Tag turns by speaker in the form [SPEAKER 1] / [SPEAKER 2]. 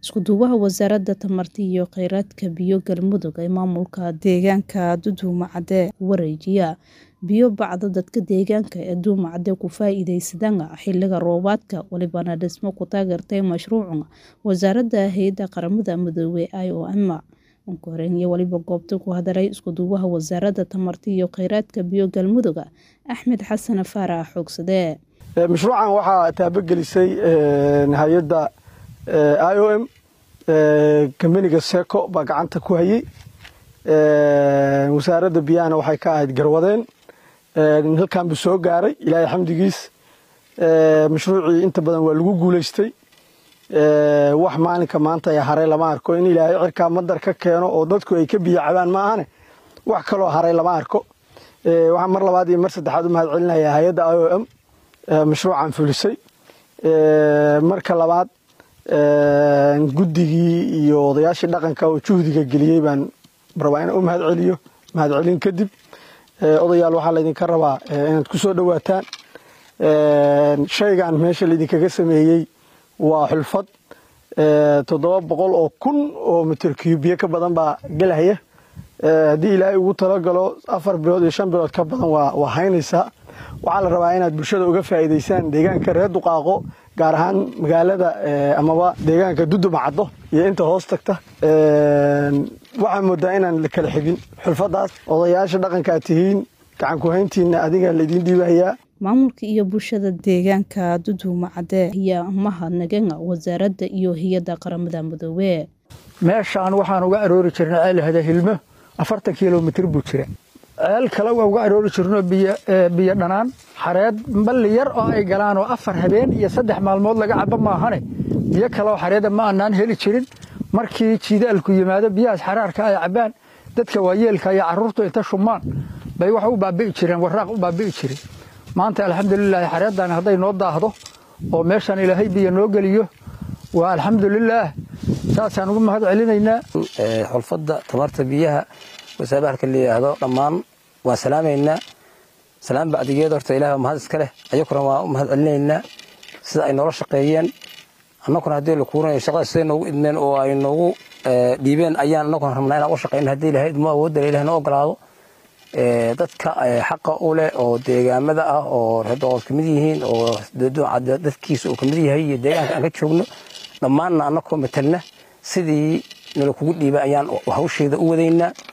[SPEAKER 1] isku duwaha wasaaradda tamarta iyo kheyraadka biyo galmudug ee maamulka deegaanka Duumacade wareejiya biyo bacda dadka deegaanka ee Duumacade ku faa'iideysadaan xilliga roobaadka walibana dhismo ku taageertay mashruuca wasaaradda hay'adda qaramada midoobay IOM korean iyo waliba goobta ku hadaray isku duwaha wasaaradda tamarta iyo kheyraadka biyo galmudug Axmed Xasan Faarax Xogsade
[SPEAKER 2] mashruucan waxa taabagelisay hay'adda IOM kamaniga Seko ba gacanta ku hayay wasaaradda biyana waxay ka ahayd garwadeen halkan buu soo gaaray ilaahay xamdigiis mashruucii inta badan waa lagu guuleystay wax maalinka maanta ay haray lama arko in ilaahay cirka madar ka keeno oo dadku ay ka biyo cabaan ma ahane wax kale oo haray lama arko waxa mar labaad iyo mar saddexaad u mahad celinayaa hay'adda IOM mashruucan fulisay marka labaad guddigii iyo odayaashii dhaqanka oo juhdiga geliyay baan rabaa inaan u mahad celiyo mahad celin kadib odayaal waxaa laydinka rabaa inaad ku soo dhawaataan shaygan meesha laydinkaga sameeyey waa xulfad 700 oo kun oo mitir cubic ka badan baa galaya haddii ilaahay ugu talagalo 4 bilood iyo 5 bilood ka badan waa haynaysaa waxaa la rabaa inaad bulshada uga faa'iideysaan deegaanka reer Duqaaqo gaar ahaan magaalada amaba deegaanka Duumacade iyo inta hoos tagta waxaan moodaa inaan la kala xigin xulfadaas odayaasha dhaqanka tihiin gacan ku hayntiina adiga la idin dhiibayaa
[SPEAKER 1] maamulka iyo bulshada deegaanka Duumacade ayaa mahadnagan wasaaradda iyo hay'adda qaramada midoobay
[SPEAKER 3] meeshaan waxaan uga aroori jirnay ceelhada hilmo 40 kiiloomitir buu jira ceel kale uga aroori jirno biyo dhanaan xareed bal yar oo ay galaan oo 4 habeen iyo 3 maalmood laga cabo maahane biyo kale oo xareed ma aanan heli jirin markii jiidaalku yimaado biyahaas xaraarka ay cabaan dadka waayeelka iyo carruurta inta shumaan bay wax u baabi'i jireen waraaq u baabi'i jireen maanta alxamdulillah xareedan haday noo daahdo oo meeshan ilaahay biyo noo galiyo waa alxamdulillah saasaan ugu mahad celinaynaa
[SPEAKER 4] xulfadda tamarta biyaha wasaabaarka leeyahay dhamaan waa salaameynaa salaam bacdigeed horta ilaahay mahad iska leh ayaguna waa mahad celinaynaa sida ay nolol shaqeeyeen annaguna hadii la kuuray shaqada sida noogu idmeen oo ay noogu dhiibeen ayaan annaguna rabnaa inaan u shaqeyno hadii ilaahay ma awood ilaahay noo ogolaado dadka xaqa u leh oo deegaamada ah oo reedood kamid yihiin oo dadkiisa oo kamid yahay iyo deegaanka aan ka joogno dhammaanna annagoo metelna sidii nala kugu dhiibay ayaan hawsheeda u wadaynaa